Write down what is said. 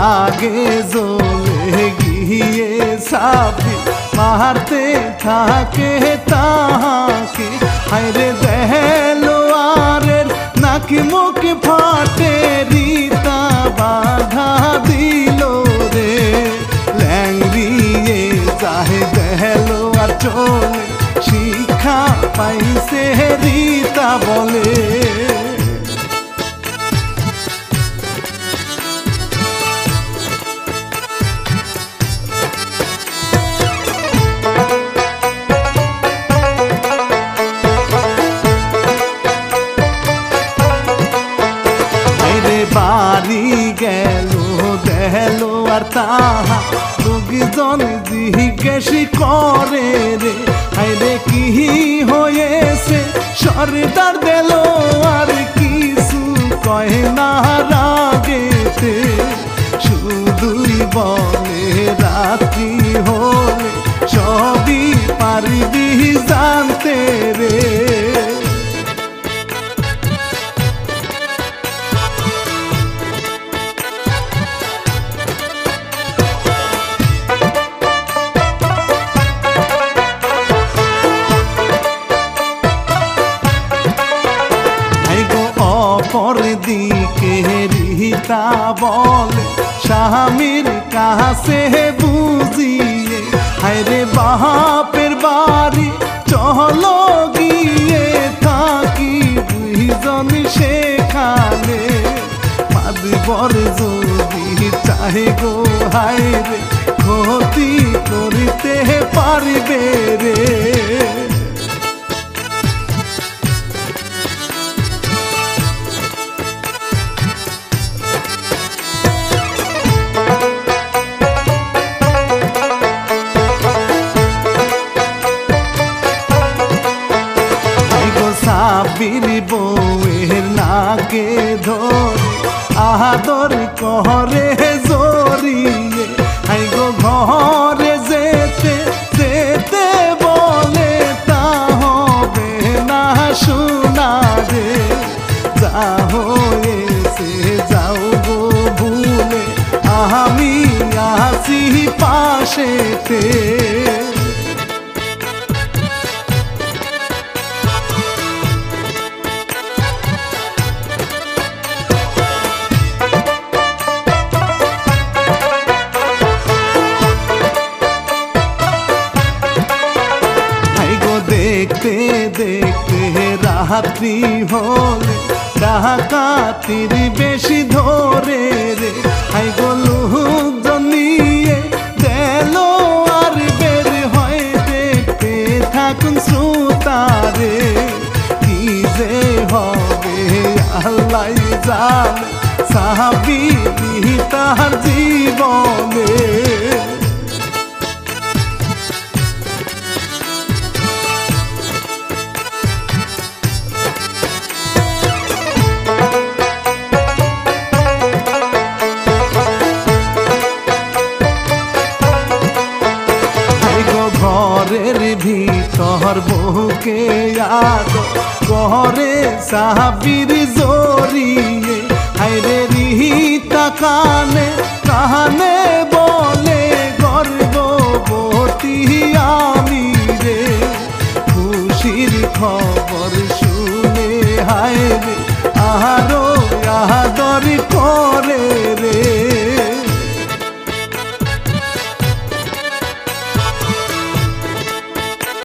আগে জ্বলে গিয়ে সাবি মারতে থাকে তাহাকে হায়রে দেহলো আরের নাকি মুখ ফাটে রিতা বাধা দিল রে ল্যাংড়িয়ে চাহে দেহলো আর চলে শিক্ষা পাইছে রিতা বলে বাড়ি গেল দেহলো আর তাহা লোকজন জিজ্ঞেস করে রে হায়রে কি হয়েছে সরদার দিল আর কিছু কয় না রাগেতে শুধুই বলে রাত্রি হলে সবই পারবি জানতে রে অপর দিকে রিতা বলে স্বামীর কাছে বুঝিয়ে হায়রে বাপের বাড়ি চলো গিয়ে থাকি দুইজন সেখানে মাদবর যদি চাহে গো হায়রে ক্ষতি করিতে পারবে রে সাবির বউয়ের নাকে ধরে আদর করে জড়িয়ে হাই গো ঘরে যেতে যেতে বলে তা হবে না শোনা রে যা হয়েছে যাও গো ভুলে আমি আছি পাশেতে দেখতে দেখতে রাত্রি হলে ডাকাতির বেশি ধরে রে হাই গো লোকজন নিয়ে গেল আর বের হয় দেখতে থাকুন শ্রোতারে কি যে হবে আল্লাহ জানে সাহাবী তার জীবনে ঘরের ভিতর বহুকে আদ ঘরে সাহাবীর জড়িয়ে হায়রে রিতা কানে কানে